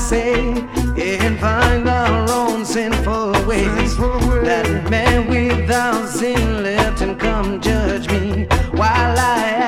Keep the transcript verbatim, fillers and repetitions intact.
say, and find our own sinful ways. That man without sin, let him come judge me while I